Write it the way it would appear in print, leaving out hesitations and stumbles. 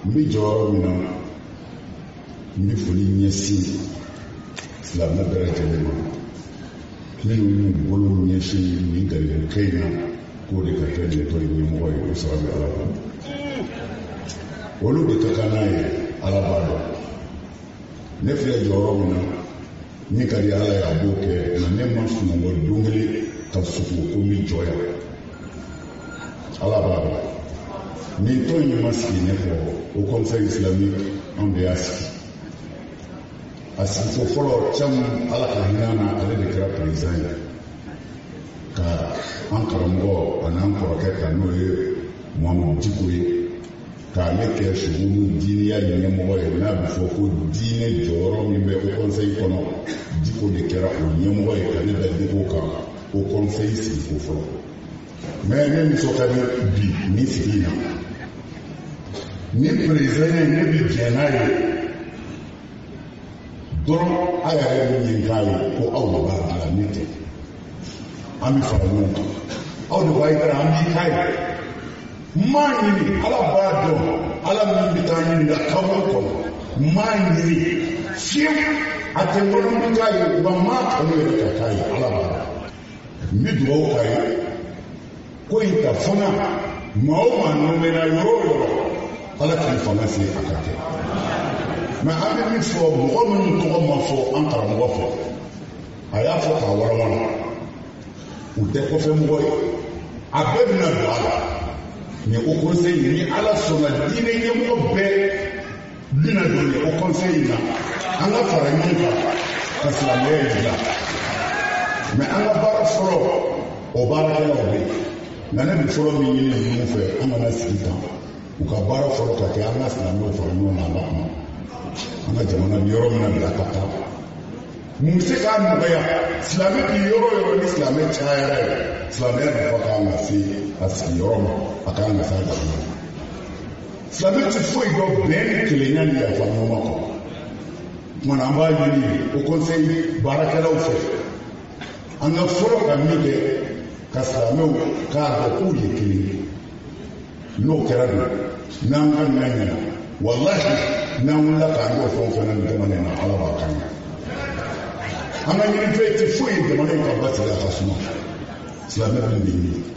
mbi jɔyɔrɔ min na n bɛ foli ɲɛsin silamɛ bɛɛ lajɛlen ma minnu y'u bolo ɲɛsin nin garijɛgɛ in na k'o de ka kɛ ɲɛtɔ ye ɲɛmɔgɔ ye o sara bɛ ala bolo olu de ka kan n'a ye ala b'a dɔn ne filɛ jɔyɔrɔ min na min ka di ala ye a b'o kɛ nka ne ma sunɔgɔ don kelen ka susu ko n bɛ jɔ yan ala b'a dɔn nin tɔn in ma sigi ne fɔ o conseil islamique an de y'a sigi a sigifo fɔlɔ caman ala ka hinɛ na ale de kɛra président ye ka an karamɔgɔ ani an kɔrɔkɛ kan n'o ye Muhamadu Diko ye k'ale kɛ sugumu diiniya ɲɛmɔgɔ ye n'a bɛ fɔ ko diinɛ jɔyɔrɔ min bɛ o conseil kɔnɔ Diko de kɛra o ɲɛmɔgɔ ye ka ne bɛ Diko kan o conseil sigifo fɔlɔ mais ne nisɔnkadi bi nin sigi in na ni président ye ne bɛ jɛn n'a ye dɔrɔn a yɛrɛ bɛ ɲini k'a ye ko aw de b'a dilan ne tɛ an bɛ fara ɲɔgɔn kan aw de b'a yira an b'i k'a ye maa ɲini ala b'a dɔn ala min bɛ taa ɲini ka kaburu kɔnɔ maa ɲini fiyewu a tɛ ɲɔgɔn bɛ k'a ye wa maa kanu yɛrɛ ka k'a ye ala b'a dɔn n bɛ dugawu k'a ye ko in ta fanga maa o maa nɔmɛra yɔrɔ o yɔrɔ ala k'i fanga se a ka kɛ mɛ an bɛ min fɔ mɔgɔ minnu tɔgɔ ma fɔ an karamɔgɔ fɔ a y'a fɔ k'a warawala u tɛ kɔfɛmɔgɔ ye a bɛɛ bɛna don a la mais o conseil ni ala sɔnna diinɛ ɲɛmɔgɔ bɛɛ bɛna don nin o conseil na an ka fara ɲɔgɔn kan ka silamɛya dilan mais an ka baara fɔlɔ o baarakɛlaw bɛ yen nka ne bɛ fɔlɔ min ɲini ninnu fɛ an kana sigi kan u ka baara fɔlɔ ka kɛ an ka silamɛw fara ɲɔgɔn kan a b'a kɔnɔ an ka jamana bɛ yɔrɔ min na bila ka taa mun bɛ se k'a nɔgɔya silamɛ bi yɔrɔ o yɔrɔ ni silamɛ cayara ye silamɛya nafa kan ka se a sigiyɔrɔ ma a kan ka se a jamana silamɛ tɛ foyi dɔn bɛn ni kelenya ni yafa ɲɔgɔn ma kɔ kumana an b'a ɲini o conseil baarakɛlaw fɛ an ka fɔlɔ ka min kɛ ka silamɛw k'a dɔn k'u ye kelen ye n'o kɛra don n'an ka ɲɛ ɲɛna walahi n'an wulila k'an y'o fɛn o fɛn na nin jamana in na ala b'a kan ɲɛ an ka ɲinifɛn tɛ foyi ye jamana in ka basigi a ka suma silamɛ min bɛ ɲini